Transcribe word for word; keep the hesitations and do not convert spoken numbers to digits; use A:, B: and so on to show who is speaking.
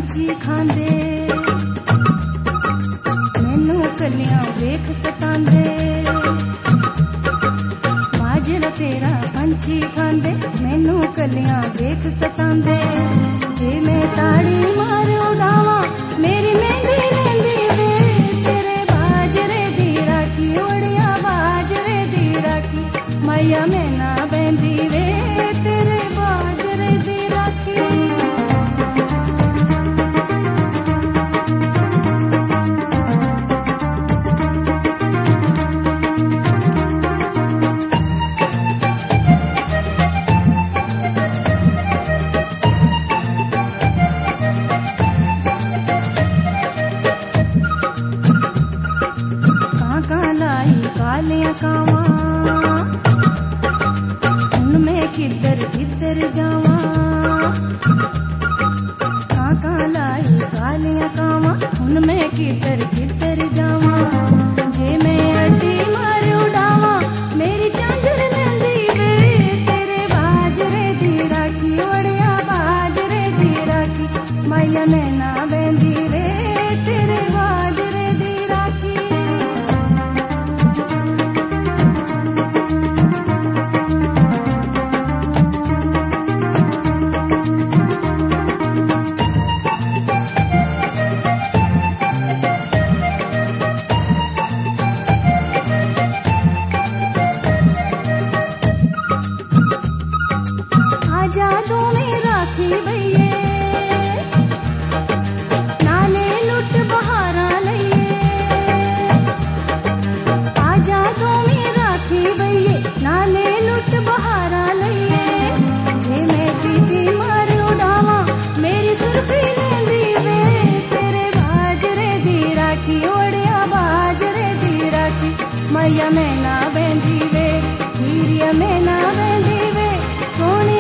A: पंछी खांदे मैनू कलियां वेख सतांदे बाजरा तेरा पंछी खांदे मैनू कलियां वेख सतांदे जे मैं ताड़ी मार उड़ावा मेरी मेहंदी लेंदी वे तेरे बाजरे दी राखी ओड़िया बाजरे दी राखी मैया मैं ना बेंदी वे तेरे बाजरे दी राखी। कालियां कावां उनमें किधर किधर जावां काका लाई कालियां कावां उनमें किधर किधर जावां जे मैं अड्डी मार उड़ावां मेरी झांझर लेंदी वे तेरे बाजरे दी राखी ओड़िया बाजरे दी राखी मैया मैं ना बेंदी वे तेरे बाजरे दी राखी। जादू में राखी भैये नाले लुट बहारा लइए आजा दो में राखी भैये नाले लुट बहारा लइए जे मैं सीटी मार उड़ावा मेरी सुर्खी लेंदी वे तेरे बाजरे दी राखी ओड़िया बाजरे दी राखी मैया मैं ना बेंदी वे हीरिया मैं ना बेंदी वे सोनी